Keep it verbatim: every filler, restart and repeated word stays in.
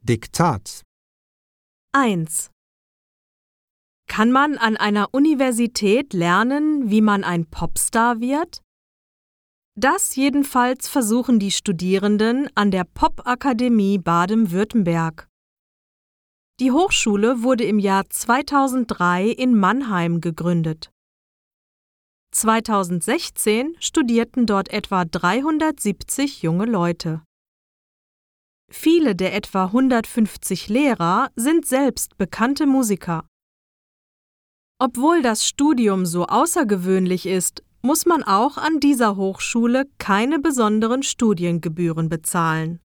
Diktat. eins. Kann man an einer Universität lernen, wie man ein Popstar wird? Das jedenfalls versuchen die Studierenden an der Popakademie Baden-Württemberg. Die Hochschule wurde im Jahr zweitausenddrei in Mannheim gegründet. zweitausendsechzehn studierten dort etwa dreihundertsiebzig junge Leute. Viele der etwa hundertfünfzig Lehrer sind selbst bekannte Musiker. Obwohl das Studium so außergewöhnlich ist, muss man auch an dieser Hochschule keine besonderen Studiengebühren bezahlen.